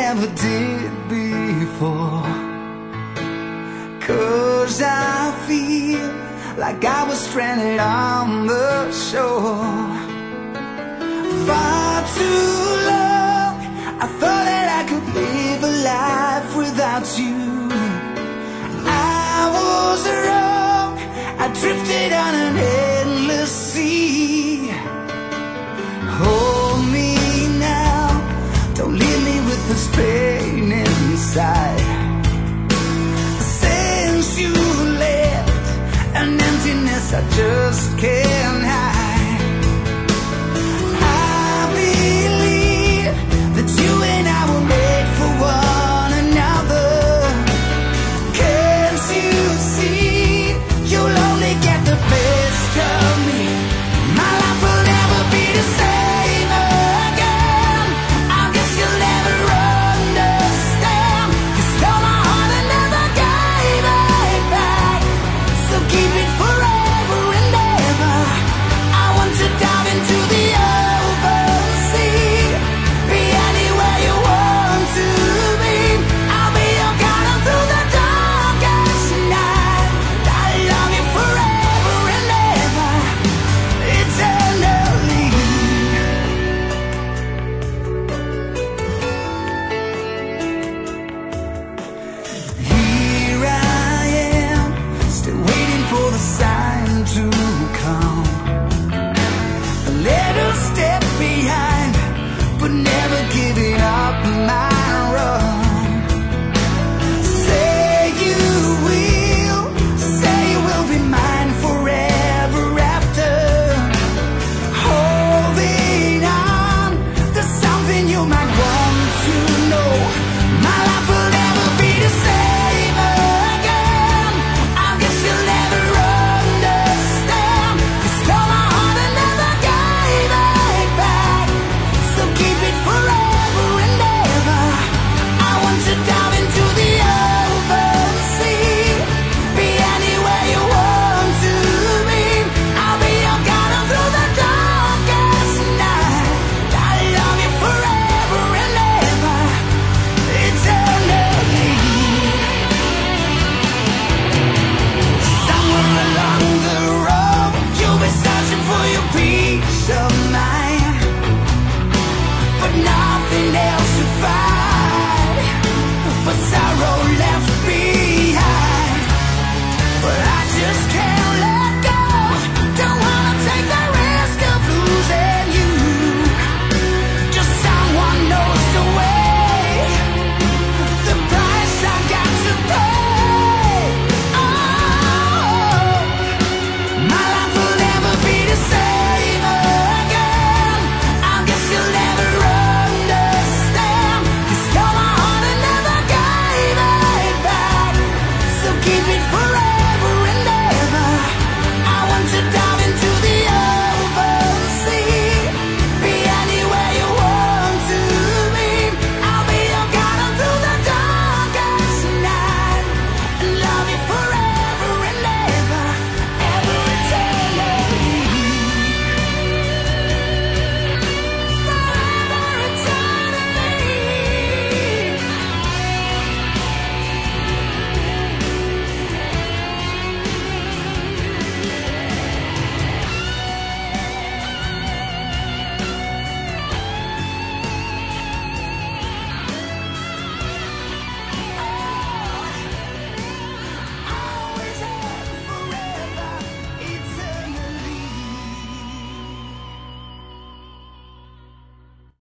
never did before. 'Cause I feel like I was stranded on the shore. Far too long I thought that I could live a life without you. I was wrong, I drifted on an endless sea. Hold me now, don't leave me with this pain inside. Since you left, an emptiness I just can't